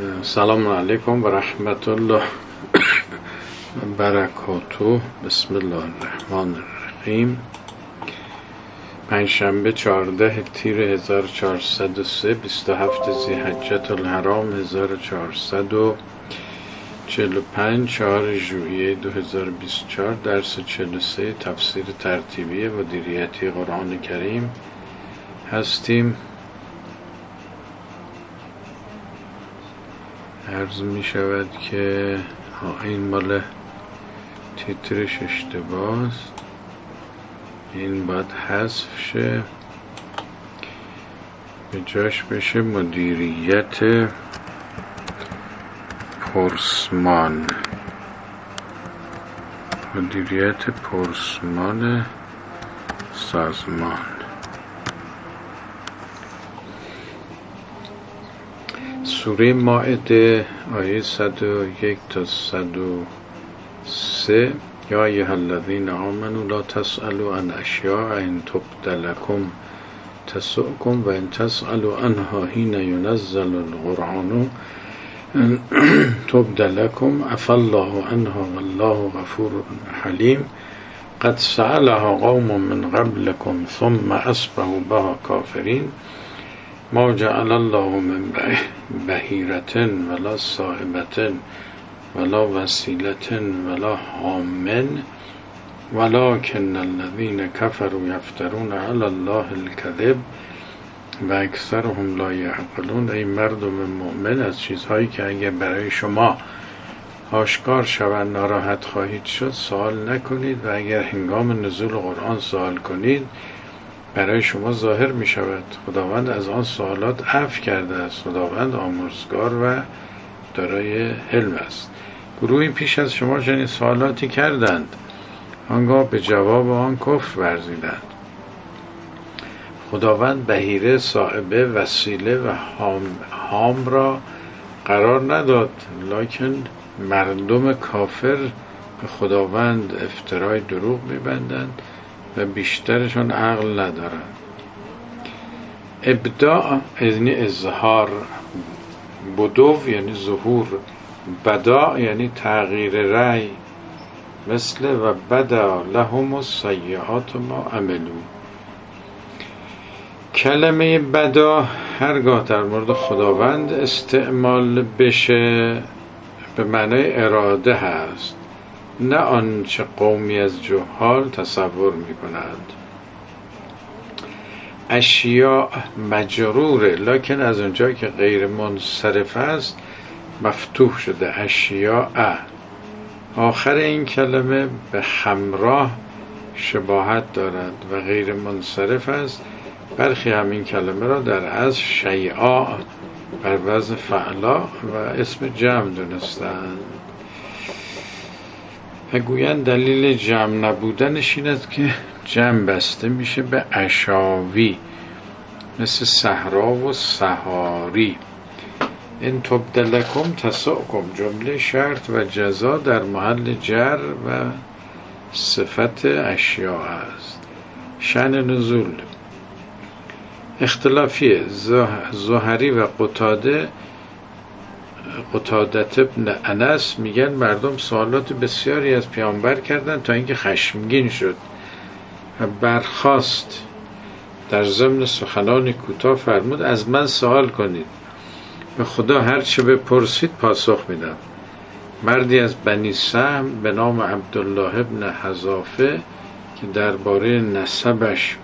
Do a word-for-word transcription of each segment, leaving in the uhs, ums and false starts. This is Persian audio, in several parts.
سلام علیکم و رحمت الله و برکاته. بسم الله الرحمن الرحیم. پنجشنبه چهارده تیر هزار و چهارصد و سه، بیست و هفت ذی‌حجة الحرام هزار و چهارصد و چهل و پنج، چهار ژوئیه دو هزار و بیست و چهار. درس چهل و سه تفسیر ترتیبی مدیریتی قرآن کریم هستیم. عرض می شود که این مال تیترش اشتباه است، این باید حذف شه، به جاش بشه مدیریت پرسمان، مدیریت پرسمان سازمان. سوره مائده آیه صد و یک تا صد و سه: یا ایها الذین آمنوا لا تسألوا عن اشیاء ان تبد لکم تسؤکم و ان تسألوا عنها حین ینزل القرآن تبد لکم عفا الله عنها والله غفور حلیم. قد سألها قوم من قبلكم ثم اصبحوا بها کافرین. ما جعل الله من بحیرة ولا صاحبة ولا وسیلة ولا حام ولكن الذين كفروا يفترون على الله الكذب و اکثرهم لا یعقلون. ای مردم مؤمن، از چیزهایی که اگر برای شما آشکار شود ناراحت خواهید شد سوال نکنید، و اگر هنگام نزول قرآن سوال کنید برای شما ظاهر می شود. خداوند از آن سوالات عفو کرده است. خداوند آمرزگار و دارای حلم است. گروهی پیش از شما چنین سوالاتی کردند، آنگاه به جواب آن کفر ورزیدند. خداوند بحیره، صاحبه، وسیله و حام, حام را قرار نداد، لکن مردم کافر به خداوند افترای دروغ می بندند و بیشترشون عقل ندارند. ابداع یعنی اظهار، بدو یعنی ظهور، بداع یعنی تغییر رأی، مثل و بدا لهم السیئات ما عملوا. کلمه بدا هرگاه در مورد خداوند استعمال بشه به معنای اراده هست، نه آنچه قومی از جهال تصور می کنند. اشیاء مجروره، لکن از اونجا که غیر منصرف است مفتوح شده اشیاء. آخر این کلمه به همراه شباهت دارد و غیر منصرف است. برخی همین کلمه را در اصل شیعا بر وزن فعلا و اسم جمع دونستند و گویند دلیل جمع نبودنش این است که جمع بسته میشه به اشاوی، مثل صحرا و صحاری. این تبد لکم تسؤکم جمله شرط و جزا در محل جر و صفت اشیاء است. شأن نزول اختلافیه. زهری و قتاده قتادت ابن انس میگن مردم سوالات بسیاری از پیامبر کردند تا اینکه خشمگین شد و برخاست. در ضمن سخنان کوتاه فرمود از من سوال کنید، به خدا هر چه بپرسید پاسخ میدم. مردی از بنی سهم به نام عبدالله ابن حذافه که درباره نسبش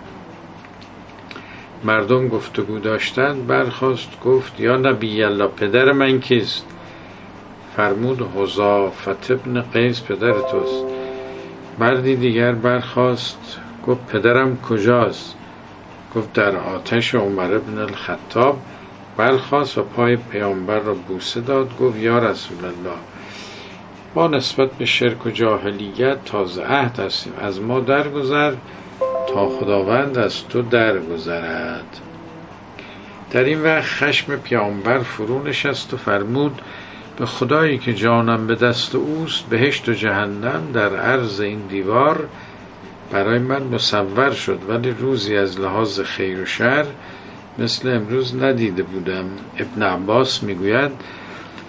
مردم گفتگو داشتند برخاست گفت یا نبی الله، پدر من کیست؟ فرمود حذافه ابن قیس پدر توست. مردی دیگر برخاست گفت پدرم کجاست؟ گفت در آتش عمر ابن الخطاب. برخاست و پای پیامبر را بوسه داد، گفت یا رسول الله، ما نسبت به شرک و جاهلیت تازه عهد هستیم، از ما درگذر تا خداوند از تو درگذرد. در این وقت خشم پیامبر فرو نشست و فرمود به خدایی که جانم به دست اوست بهشت و جهنم در عرض این دیوار برای من مصور شد، ولی روزی از لحاظ خیر و شر مثل امروز ندیده بودم. ابن عباس میگوید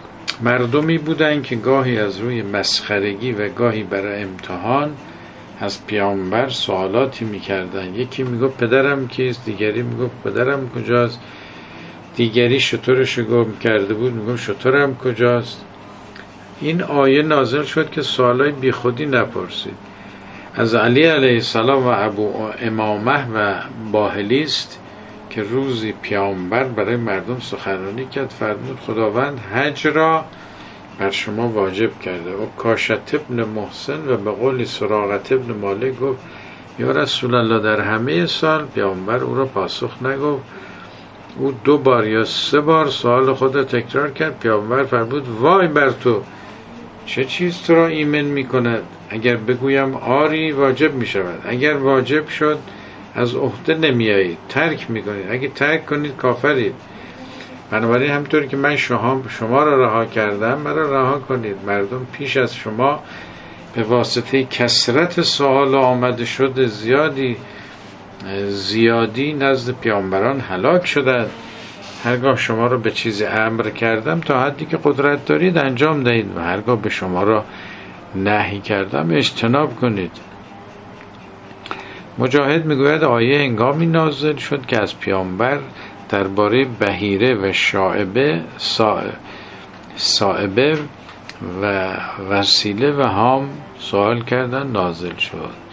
مردمی بودن که گاهی از روی مسخرگی و گاهی برای امتحان از پیامبر سوالاتی میکردن. یکی میگفت پدرم کیست، دیگری میگفت پدرم کجاست، دیگری شترش گم کرده بود میگفت شترم کجاست. این آیه نازل شد که سوالای بی خودی نپرسید. از علی علیه السلام و ابو امامه و باهلیست که روزی پیامبر برای مردم سخنرانی کرد، فرمود خداوند حج را بر شما واجب کرده. و کاشت ابن محسن و به قول سراقت ابن مالک گفت یا رسول الله در همه سال. پیامبر او را پاسخ نگفت. او دو بار یا سه بار سوال خود را تکرار کرد. پیامبر فرمود وای بر تو، چه چیز تو را ایمن می کند؟ اگر بگویم آری واجب می شود، اگر واجب شد از عهده نمی آیید، ترک می کنید، اگه ترک کنید کافرید. بنابراین همطوری که من شما, شما را رها کردم مرا رها کنید. مردم پیش از شما به واسطه کثرت سوال آمده شد زیادی زیادی نزد پیامبران هلاک شدند. هرگاه شما را به چیزی امر کردم تا حدی که قدرت دارید انجام دهید و هرگاه به شما را نهی کردم اجتناب کنید. مجاهد میگوید آیه هنگامی نازل شد که از پیامبر درباره بحیره و شائبه صائبه و وسیله و هام سوال کردن نازل شد.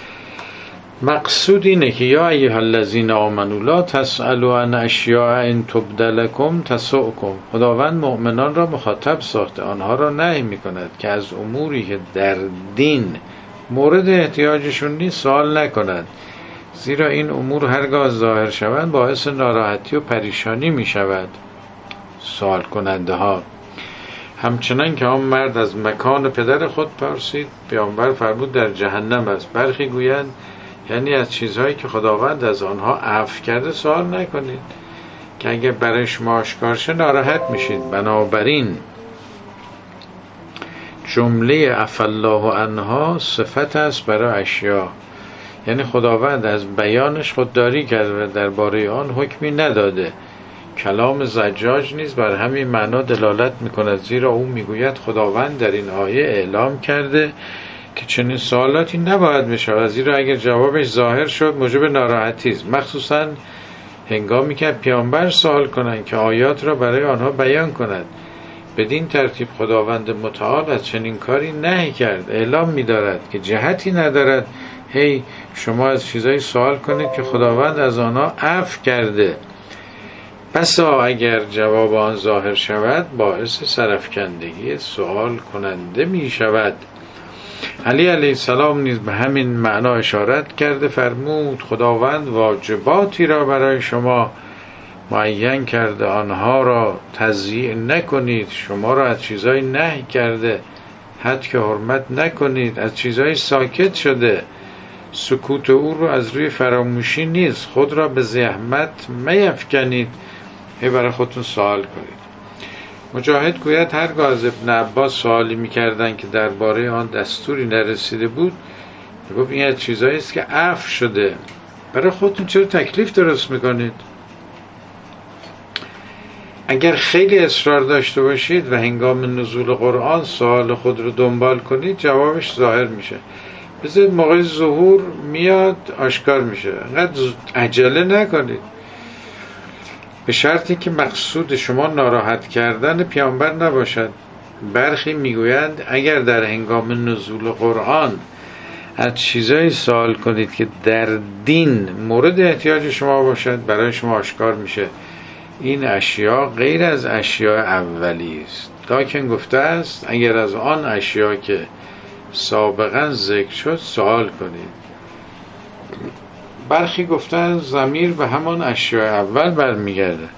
مقصود اینه که یا ایها الذین آمنوا لا تسألوا عن اشیاء ان تبد لکم تسؤکم. خداوند مؤمنان را مخاطب ساخته، آنها را نهی میکند که از اموری که در دین مورد احتیاجشون نیست سوال نکنند، زیرا این امور هرگاه ظاهر شوند باعث ناراحتی و پریشانی میشود سوال کننده ها. همچنان که آن مرد از مکان پدر خود پرسید، پیامبر فرمود در جهنم است. برخی گویند یعنی از چیزهایی که خداوند از آنها عفو کرده سوال نکنید که اگر برای شما آشکار شه ناراحت میشید. بنابراین جمله عفا الله عنها صفت است برای اشیا، یعنی خداوند از بیانش خودداری کرده و درباره آن حکمی نداده. کلام زجاج نیز بر همین معنا دلالت میکند، زیرا او میگوید خداوند در این آیه اعلام کرده که چنین سوالاتی نباید بشود، زیرا اگر جوابش ظاهر شد موجب ناراحتی است، مخصوصا هنگامی که پیامبر سوال کنند که آیات را برای آنها بیان کند. بدین ترتیب خداوند متعال از چنین کاری نهی کرد، اعلام می‌دارد که جهتی ندارد هی شما از چیزایی سوال کنید که خداوند از آنها عفو کرده. بسا اگر جواب آن ظاهر شود باعث سرفکندگی سوال کننده می شود. علی علیه السلام نیز به همین معنا اشارت کرده، فرمود خداوند واجباتی را برای شما معین کرده، آنها را تضییع نکنید. شما را از چیزایی نهی کرده، حد که حرمت نکنید. از چیزایی ساکت شده، سکوت او رو از روی فراموشی نیست. خود را به زحمت میفکنید، هی برای خودتون سوال کنید. مجاهد گوید هرگاه از ابن عباس سوالی میکردن که درباره آن دستوری نرسیده بود، گفت این از چیزایی است که عفو شده، برای خودتون چرا تکلیف درست میکنید؟ اگر خیلی اصرار داشته باشید و هنگام نزول قرآن سوال خود رو دنبال کنید جوابش ظاهر میشه. بذارید موقع ظهور میاد آشکار میشه، انقدر عجله نکنید، به شرطی که مقصود شما ناراحت کردن پیامبر نباشد. برخی میگویند اگر در هنگام نزول قرآن از چیزایی سوال کنید که در دین مورد احتیاج شما باشد برای شما آشکار میشه این اشیا غیر از اشیاء اولی است. لکن گفته است اگر از آن اشیا که سابقا ذکر شد سوال کنید. برخی گفتن ضمیر به همان اشیاء اول برمیگرده.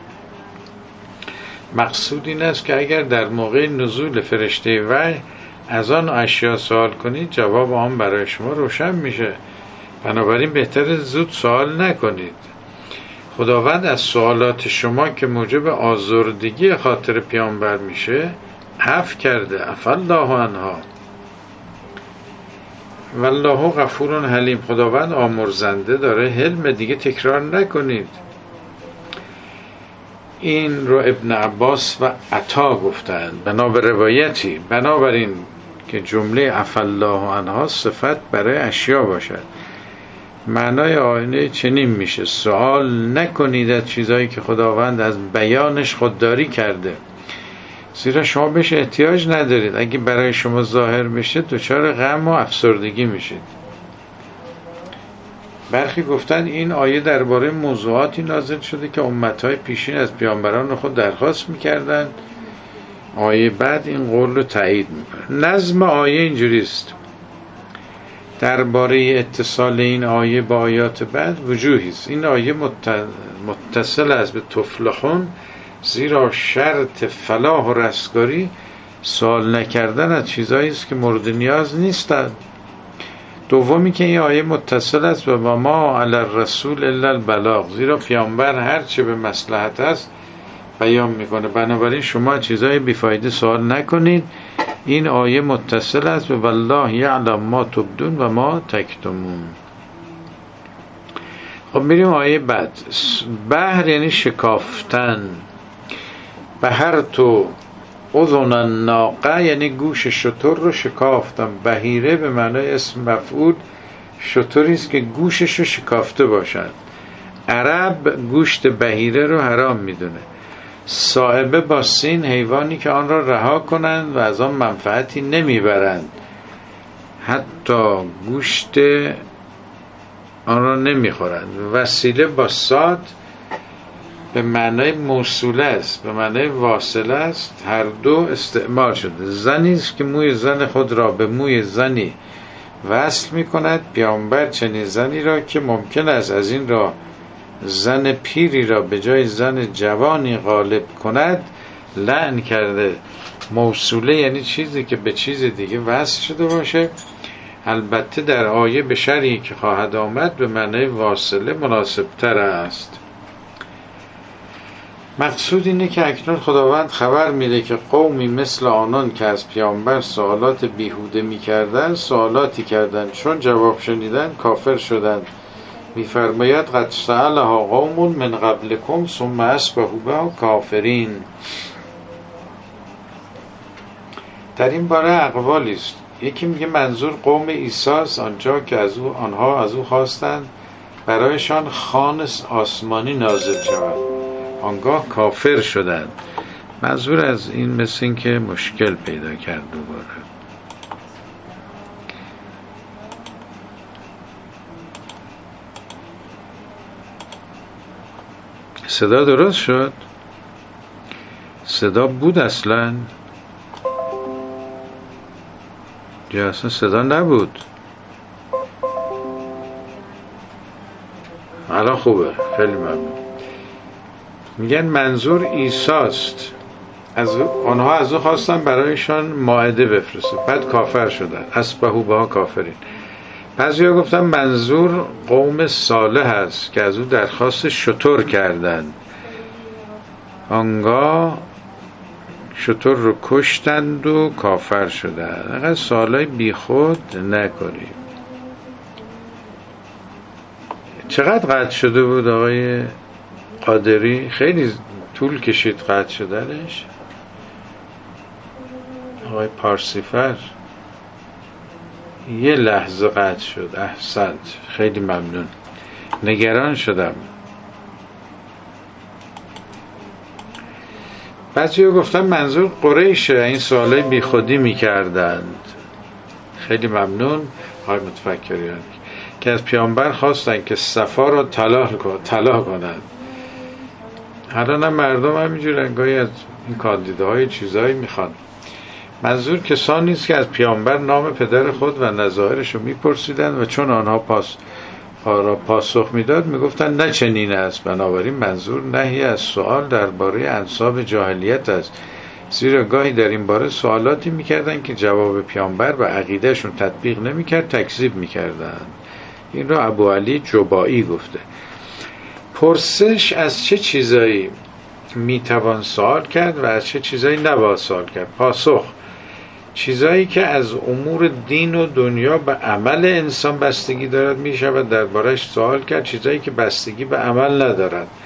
مقصود این است که اگر در موقع نزول فرشته وحی از آن اشیاء سوال کنید جواب آن برای شما روشن میشه، بنابراین بهتر زود سوال نکنید. خداوند از سوالات شما که موجب آزردگی خاطر پیامبر میشه عفو کرده، عفا الله عنها والله غفور حلیم. خداوند آمرزنده داره، حلم، دیگه تکرار نکنید. این رو ابن عباس و عطا گفتند بنا به روایتی، بنابراین که جمله عفا الله عنها صفت برای اشیا باشد. معنای آیه چنین میشه: سوال نکنید از چیزایی که خداوند از بیانش خودداری کرده، زیرا شما بهش احتیاج ندارید. اگه برای شما ظاهر بشه دچار غم و افسردگی میشید. برخی گفتن این آیه درباره موضوعاتی نازل شده که امتهای پیشین از پیامبران خود درخواست میکردن. آیه بعد این قول رو تایید میکنه. نظم آیه اینجوریست: درباره اتصال این آیه با آیات بعد وجوهی است. این آیه متصل است به تفلحون، زیرا شرط فلاح و رستگاری سوال نکردن از چیزایی است که مورد نیاز نیستند. دومی که این آیه متصل است به ما علی الرسول الا البلاغ، زیرا پیامبر هر چه به مصلحت است بیان میکنه، بنابراین شما چیزای بیفایده سوال نکنید. این آیه متصل است به والله یعلم ما تبدون و ما تکتمون. خب میریم آیه بعد. بحر یعنی شکافتن. بحر تو اذن الناقه یعنی گوش شتر رو شکافتم. بحیره به معنای اسم مفعول شتری است که گوشش رو شکافته باشد. عرب گوشت بحیره رو حرام میدونه. صائبه با سین حیوانی که آن را رها کنند و از آن منفعتی نمیبرند، حتی گوشت آن را نمیخورند. وسیله با صاد به معنای موصوله است، به معنای واصله است. هر دو استعمال شده. زنی است که موی زن خود را به موی زنی وصل می کند. پیامبر چنین زنی را که ممکن است از این را زن پیری را به جای زن جوانی غالب کند لعن کرده. موصوله یعنی چیزی که به چیز دیگه وصل شده باشه. البته در آیه به شرعی که خواهد آمد به معنای واصله مناسب تر است. مقصود اینه که اکنون خداوند خبر میده که قومی مثل آنان که از پیامبر سوالات بیهوده میکردن سوالاتی کردند، چون جواب شنیدن کافر شدند. میفرماید قد سألها قوم من قبلکم ثم اصبحوا بها کافرین. در این باره اقوالی است. یکی میگه منظور قوم عیسی است، آنجا که از او آنها از او خواستند برایشان خوان آسمانی نازل شود، آنگاه کافر شدند. منظور از این مثل این که مشکل پیدا کرد دوباره. صدا درست شد؟ صدا بود اصلا؟ یا اصلا صدا نبود؟ الان خوبه، خیلی ممنون. میگن منظور عیسی است، از آنها از او خواستن برایشان مائده بفرسته، بعد کافر شدن. اصبحوا بها کافرین. بعضیا گفتن منظور قوم صالح است که از او درخواست شتر کردند، آنگاه شتر رو کشتند و کافر شدند. اگر سوالای بی خود نکنیم. چقدر قطع شده بود آقای قادری؟ خیلی طول کشید قطع شدنش. آقای پارسیفر یه لحظه قطع شد. احسنت، خیلی ممنون. نگران شدم. بعضی گفتن منظور قریشه، این سوالای بی خودی می کردند. خیلی ممنون آقای متفکریان که از پیامبر خواستن که صفا را طلا کنند. الان هم مردم همینجور انگاهی از این کاندیداهای چیزایی میخوان. منظور کسانی است که از پیامبر نام پدر خود و نظائرش رو میپرسیدند و چون آنها پاس را پاسخ میداد میگفتند نه چنین است. بنابراین منظور نهی از سوال درباره انساب جاهلیت است، زیرا گاهی در این باره سوالاتی میکردند که جواب پیامبر و عقیدهشون تطبیق نمیکرد، تکذیب میکردند. این رو ابو علی جبائی گفته. پرسش از چه چیزایی میتوان سوال کرد و از چه چیزایی نباید سوال کرد؟ پاسخ: چیزایی که از امور دین و دنیا به عمل انسان بستگی دارد میشود درباره‌اش سوال کرد. چیزایی که بستگی به عمل ندارد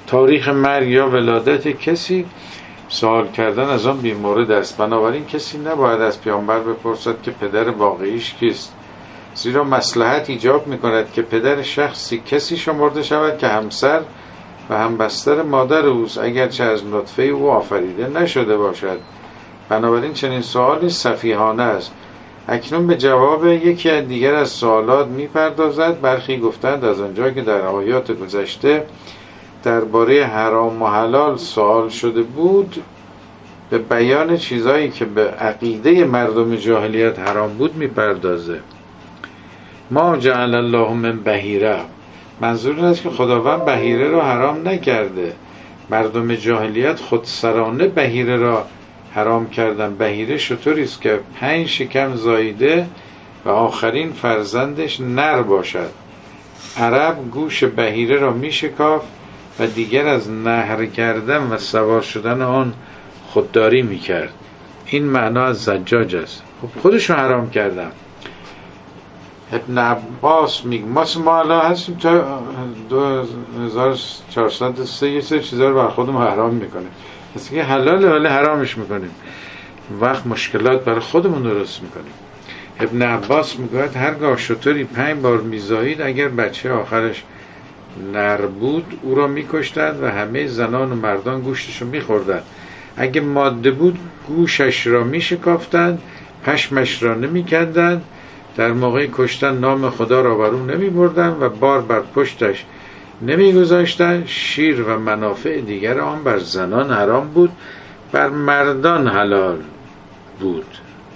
تاریخ مرگ یا ولادت کسی سوال کردن از آن بی‌مورد است. بنابراین کسی نباید از پیامبر بپرسد که پدر واقعیش کیست، زیرا مصلحت ایجاب می‌کند که پدر شخصی کسی شمرده شود که همسر و همبستر مادر اوست، اگرچه از نطفه او آفریده نشده باشد. بنابراین چنین سوالی سفیهانه است. اکنون به جواب یکی از دیگر از سوالات می‌پردازد. برخی گفتند از آنجا که در آیات گذشته درباره حرام و حلال سوال شده بود، به بیان چیزایی که به عقیده مردم جاهلیت حرام بود می‌پردازه. ما جعل الله من بحیره، منظور این است که خداوند بحیره را حرام نکرده. مردم جاهلیت خودسرانه بحیره را حرام کردن. بحیره شتری است که پنج شکم زاییده و آخرین فرزندش نر باشد. عرب گوش بحیره را می شکافت و دیگر از نهر کردن و سوار شدن آن خودداری می کرد. این معنا از زجاج است. خب خودشون حرام کردن. ابن عباس میگه ما سمالا هستیم تا دو هزار و چهارصد و سه یه سری چیزا رو بر خودمون حرام میکنیم، مثل که حلاله ولی حرامش میکنیم، وقت مشکلات برای خودمون درست میکنیم. ابن عباس میگوید هرگاه شتری پنج بار میزایید، اگر بچه آخرش نر بود او را میکشتند و همه زنان و مردان گوشتش رو میخوردند. اگه ماده بود گوشش را میشکافتند، پشمش را نمیکندند. در موقع کشتن نام خدا را بر او نمی بردن و بار بر پشتش نمی گذاشتن. شیر و منافع دیگر آن بر زنان حرام بود، بر مردان حلال بود.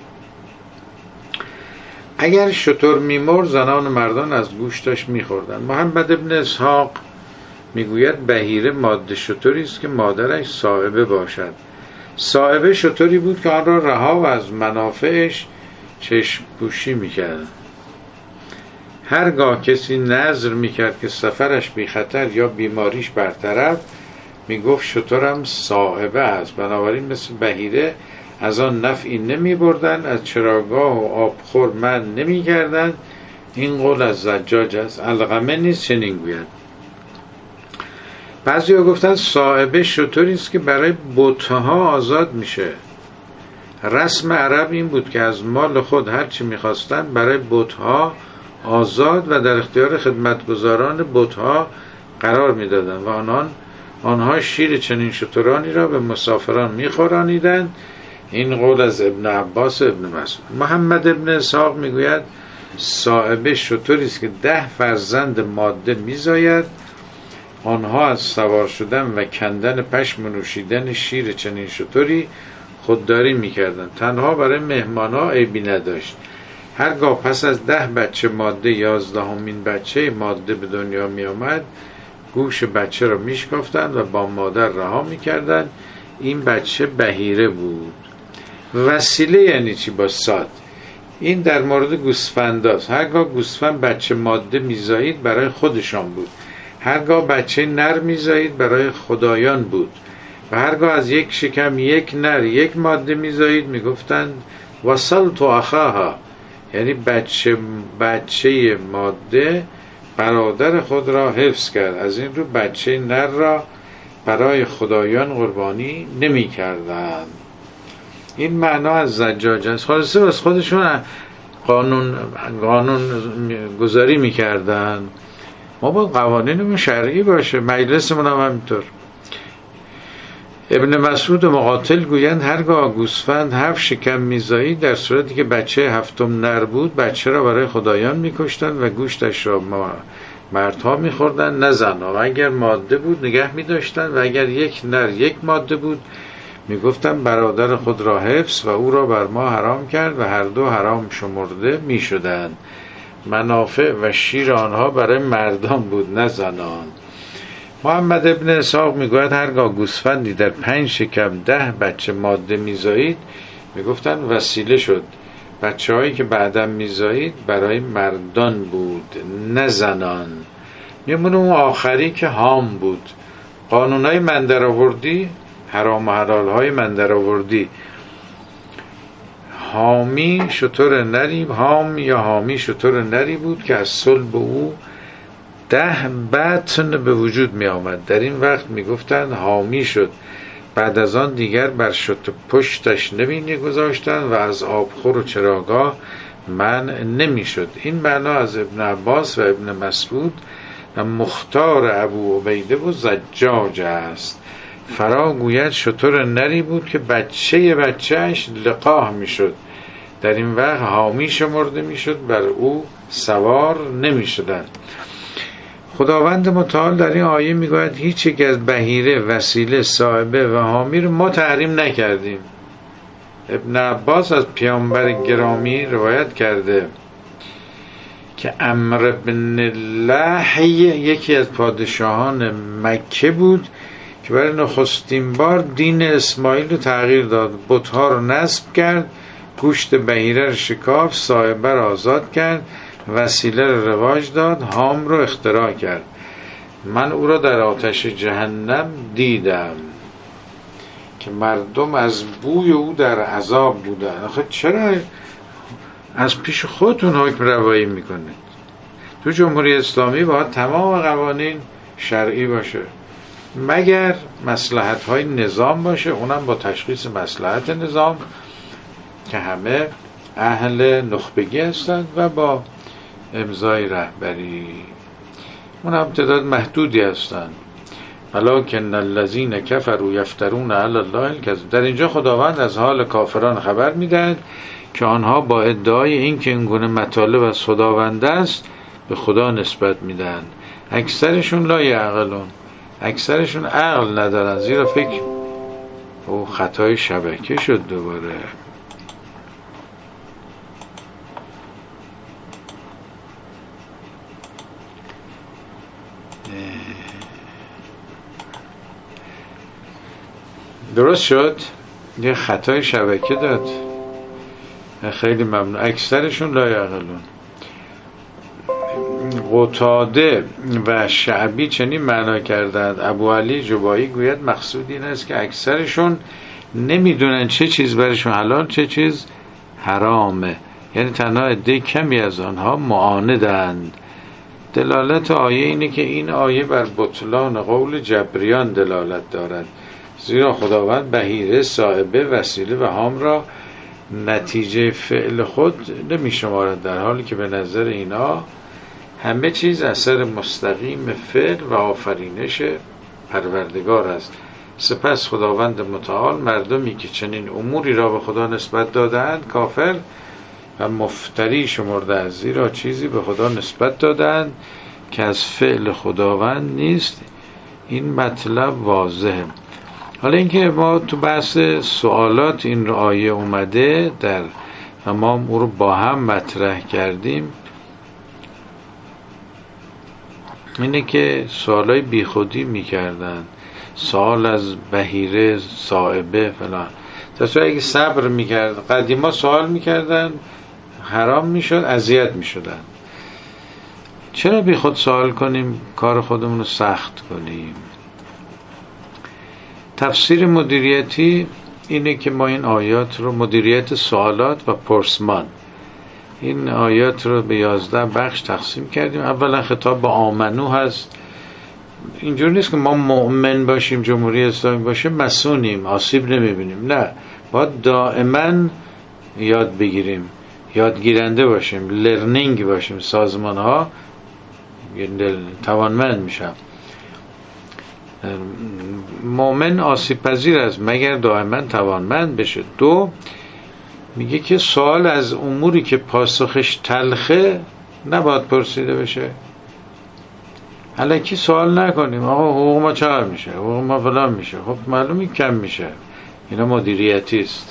اگر شتر می مرد زنان و مردان از گوشتش می خوردن. محمد ابن اسحاق می گوید بحیره ماده شتری است که مادرش صاحبه باشد. صاحبه شتری بود که آن را رها و از منافعش چشم پوشی میکرد. هرگاه کسی نذر میکرد که سفرش بی خطر یا بیماریش برطرف، میگفت شترم صاحبه است. بنابراین مثل بحیره از آن نفعی نمی بردن، از چراگاه و آبخور من نمی کردن. این قول از زجاج است. علقمه نیست چنین گوید. بعضی ها گفتن صاحبه شتری است که برای بتها آزاد میشه. رسم عرب این بود که از مال خود هرچی میخواستن برای بتها آزاد و در اختیار خدمتگزاران بتها قرار میدادند و آنان آنها شیر چنین شترانی را به مسافران میخورانیدند. این قول از ابن عباس و ابن مسعود. محمد ابن اسحاق میگوید صاحبه شتری است که ده فرزند ماده میزاید. آنها از سوار شدن و کندن پشم و نوشیدن شیر چنین شتری خودداری میکردن. تنها برای مهمانا عیبی نداشت. هرگاه پس از ده بچه ماده یازدهمین بچه ماده به دنیا می آمد، گوش بچه را میشکافتند و با مادر رها میکردند. این بچه بحیره بود. وسیله یعنی چی؟ با صاد. این در مورد گوسفنداست. هرگاه گوسفند بچه ماده میزایید برای خودشان بود، هرگاه بچه نر میزایید برای خدایان بود و هرگاه از یک شکم یک نر یک ماده میزایید میگفتند وصلت اخاها، یعنی بچه بچه ماده برادر خود را حفظ کرد. از این رو بچه نر را برای خدایان قربانی نمی کردند. این معنا از زجاج است. خلاصه از خودشون قانون قانون گذاری می کردن. ما با قوانینمون شرعی باشه، مجلسمون هم همینطور. ابن مسعود و مقاتل گویند هرگاه گوسفند هفت شکم میزایید، در صورتی که بچه هفتم نر بود، بچه را برای خدایان میکشتند و گوشتش را مردها میخوردند نه زنها. و اگر ماده بود نگه میداشتند و اگر یک نر یک ماده بود میگفتند برادر خود را حفظ و او را بر ما حرام کرد و هر دو حرام شمرده میشدند. منافع و شیر آنها برای مردان بود نه زنان. محمد ابن اسحاق میگوید هرگاه گوسفندی در پنج شکم ده بچه ماده میزایید میگفتن وسیله شد. بچه هایی که بعدم میزایید برای مردان بود نه زنان. میمونه اون آخری که هام بود. قانونهای من در آوردی، حرام و حلال های من در آوردی. حامی شتر نری، حام یا حامی شتر نری بود که از صلب او ده بطن به وجود می آمد. در این وقت می گفتند حامی شد. بعد از آن دیگر بر شط پشتش نمی گذاشتند و از آبخور و چراگاه من نمی شد. این معنا از ابن عباس و ابن مسعود و مختار ابو عبیده و زجاج است. فرا گوید شتر نری بود که بچه بچهش لقاح می شد. در این وقت حامی شمرده می شد، بر او سوار نمی شدن. خداوند متعال در این آیه می گوید هیچ یک از بهیره، وسیله، صاحبه و حامی رو ما تحریم نکردیم. ابن عباس از پیامبر گرامی روایت کرده که عمرو بن لحی یکی از پادشاهان مکه بود که برای نخستین بار دین اسماعیل رو تغییر داد. بت‌ها رو نصب کرد، گوشت بهیره رو شکاف، صاحبه رو آزاد کرد، وسیله رو رواج داد، حام رو اختراع کرد. من او را در آتش جهنم دیدم که مردم از بوی او در عذاب بودن. آخه چرا از پیش خودتون حکم روایی میکنید؟ تو جمهوری اسلامی باید تمام قوانین شرعی باشه مگر مصلحت های نظام باشه، اونم با تشخیص مصلحت نظام که همه اهل نخبگی هستند و با امضای رهبری. اونم تعداد محدودی هستند. ولکن الذین کفروا یفترون علی الله الکذب. در اینجا خداوند از حال کافران خبر میدهد که آنها با ادعای این که این گونه مطالب از خداوند است به خدا نسبت میدن. اکثرشون لا یعقلون، اکثرشون عقل ندارن، زیرا فکر او خطای شبکه شد. دوباره درست شد، یه خطای شبکه داد. خیلی ممنون. اکثرشون لا یعقلون. قتاده و شعبی چنین معنا کردند. ابو علی جبایی گوید مقصود این است که اکثرشون نمیدونن چه چیز برشون حلال چه چیز حرامه، یعنی تنها عده کمی از آنها معاندند. دلالت آیه اینه که این آیه بر بطلان قول جبریان دلالت دارد، زیرا خداوند بهیره، صاحبه، وسیله و حام را نتیجه فعل خود نمی شمارد، در حالی که به نظر اینا همه چیز اثر مستقیم فعل و آفرینش پروردگار است. سپس خداوند متعال مردمی که چنین اموری را به خدا نسبت دادند کافر و مفتری شمرده است، زیرا چیزی به خدا نسبت دادند که از فعل خداوند نیست. این مطلب واضحه. حالا اینکه ما تو بحث سوالات این آیه اومده در و ما او رو با هم مطرح کردیم، اینه که سوالای بیخودی میکردن، سوال از بهیره، صاحبه فلان. تصور اگه صبر میکرد، قدیما سوال میکردن حرام میشد، اذیت میشدن. چرا بی خود سوال کنیم، کار خودمون رو سخت کنیم؟ تفسیر مدیریتی اینه که ما این آیات رو، مدیریت سوالات و پرسمان، این آیات رو به یازده بخش تقسیم کردیم. اولا خطاب به آمنو هست. اینجور نیست که ما مؤمن باشیم، جمهوری اسلامی باشه مسونیم، آسیب نمیبینیم. نه، باید دائما یاد بگیریم، یادگیرنده باشیم، لرنینگ باشیم. سازمان ها توانمند میشن. مؤمن آسیب پذیر است مگر دائما توانمند بشه. دو، میگه که سوال از اموری که پاسخش تلخه نباید پرسیده بشه. الکی سوال نکنیم آقا حقوق ما چقدر میشه، حقوق ما فلان میشه، خب معلومی کم میشه. اینا مدیریتی است.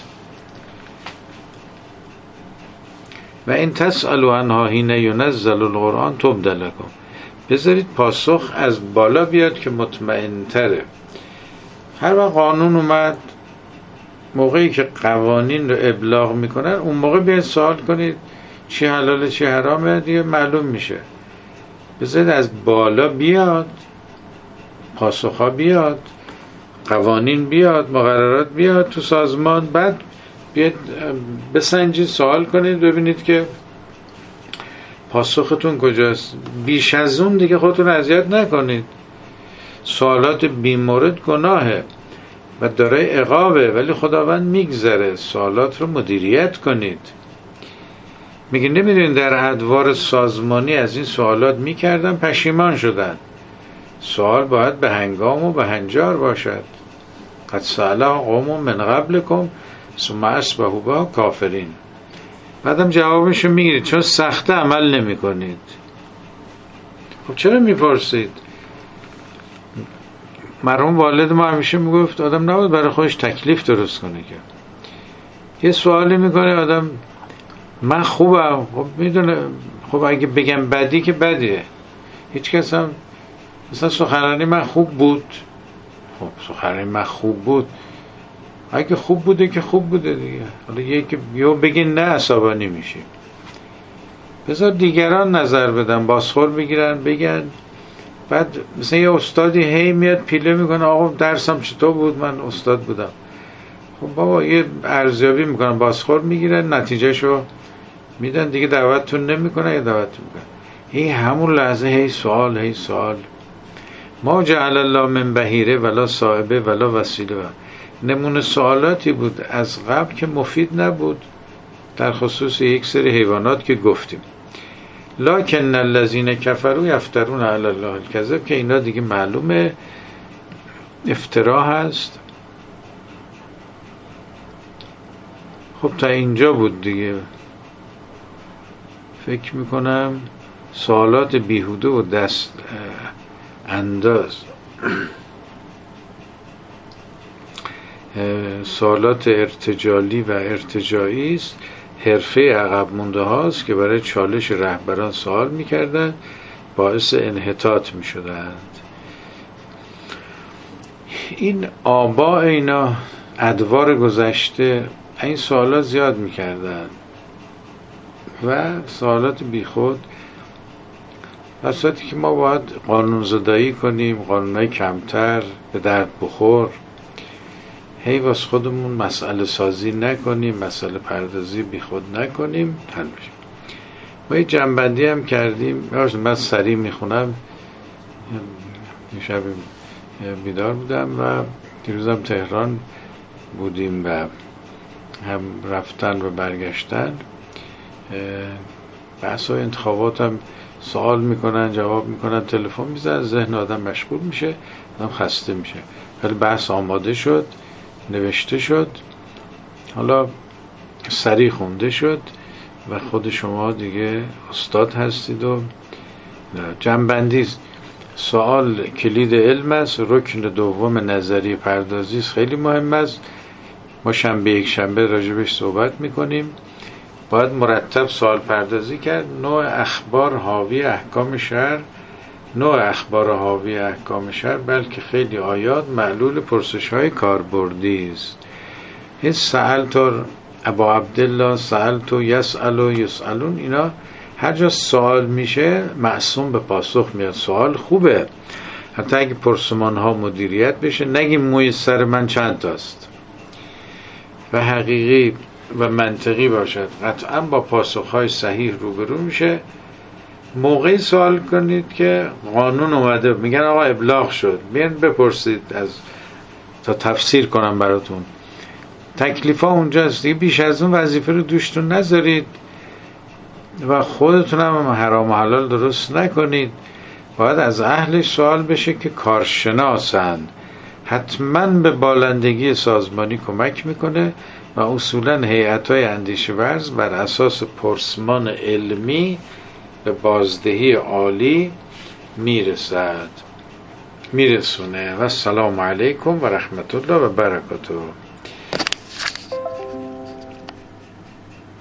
و این تسألوا عنها حین ینزل القرآن تبد لکم. بذارید پاسخ از بالا بیاد که مطمئن تره. هر وقت قانون اومد، موقعی که قوانین رو ابلاغ میکنن، اون موقع بیاید سوال کنید چی حلاله چی حرامه، دیگه معلوم میشه. بذارید از بالا بیاد، پاسخ ها بیاد، قوانین بیاد، مقررات بیاد تو سازمان، بعد بیاد بسنجید، سوال کنید، ببینید که پاسختون کجاست؟ بیش از اون دیگه خودتون اذیت نکنید. سوالات بیمورد گناهه و داره عقابه، ولی خداوند میگذره. سوالات رو مدیریت کنید. میگه نمیدونید در ادوار سازمانی از این سوالات میکردن پشیمان شدن. سوال باید به هنگام و به هنجار باشد. قد سأله قوم من قبلکم ثم اصبحوا بها کافرین. بعدم جوابشو میگیرید چون سخته عمل نمی کنید. خب چرا میپرسید؟ مرحوم والد ما همیشه میگفت آدم نباید برای خودش تکلیف درست کنه که یه سوالی میکنه آدم من خوبم، خب میدونه خب اگه بگم بدی که بدیه. هیچ کس هم مثلا سخنرانی من خوب بود، خب سخنرانی من خوب بود، اگه خوب بوده که خوب بوده دیگه. حالا یکی یا بگی نه عصبانی میشی، بذار دیگران نظر بدن، بازخور بگیرن بگن. بعد مثلا یه استادی هی میاد پیله میکنه آقا درسم چطور بود، من استاد بودم. خب بابا یه ارزیابی میکنن، بازخور میگیرن، نتیجه شو میدن دیگه، دعوتتون نمیکنه یا دعوتتون میکنه. هی همون لحظه هی سوال هی سوال. ما جعل الله من بهیره ولا صائبه ولا وسیله. نمونه سوالاتی بود از قبل که مفید نبود در خصوص یک سری حیوانات که گفتیم. لکن الذین کفروا یفترون علی الله الکذب، که اینا دیگه معلومه افترا هست. خب تا اینجا بود دیگه. فکر میکنم سوالات بیهوده و دست انداز سوالات ارتجالی و ارتجاعی است. حرفه عقب مونده هاست که برای چالش رهبران سوال میکردن، باعث انحطاط میشدند. این آبا اینا ادوار گذشته این سوالات زیاد میکردن و سوالات بیخود، واسطی که ما باید قانون زدایی کنیم، قانونای کمتر به درد بخور، هی واس خودمون مسئله سازی نکنیم، مسئله پردازی بی خود نکنیم، حل بشیم. ما یه جنبندی هم کردیم. من سریع میخونم. یه شب بیدار بودم و دیروزم تهران بودیم و هم رفتن و برگشتن. بحث های انتخابات هم سوال میکنن، جواب میکنن، تلفن میزن، ذهن آدم مشغول میشه، آدم خسته میشه. ولی بحث آماده شد، نوشته شد، حالا سریع خونده شد و خود شما دیگه استاد هستید. و جنبندی سوال کلید علم است، رکن دوم نظری پردازی است، خیلی مهم است. ما شنبه یک شنبه راجبش صحبت میکنیم. باید مرتب سوال پردازی کرد. نوع اخبار حاوی احکام شرع، نوع اخبار حاوی احکام شرع بلکه خیلی آیات معلول پرسش های کاربردی است. این سألت ابا عبدالله، سألت یسأل و یسألون، اینا هر جا سوال میشه معصوم به پاسخ میاد. سوال خوبه، حتی اگه پرسمان ها مدیریت بشه، نگیم موی سر من چند تاست و حقیقی و منطقی باشد، قطعا با پاسخ های صحیح روبرو میشه. موقعی سوال کنید که قانون اومده میگن آقا ابلاغ شد، بیان بپرسید از تا تفسیر کنم براتون. تکلیف ها اونجاست دیگه، بیش از اون وظیفه رو دوشتون نذارید و خودتون هم حرام و حلال درست نکنید. باید از اهلش سوال بشه که کارشناسن، حتما به بالندگی سازمانی کمک میکنه و اصولا هیئت‌های اندیشه ورز بر اساس پرسمان علمی به بازدهی عالی میرسد میرسونه. و السلام علیکم و رحمت الله و برکاته.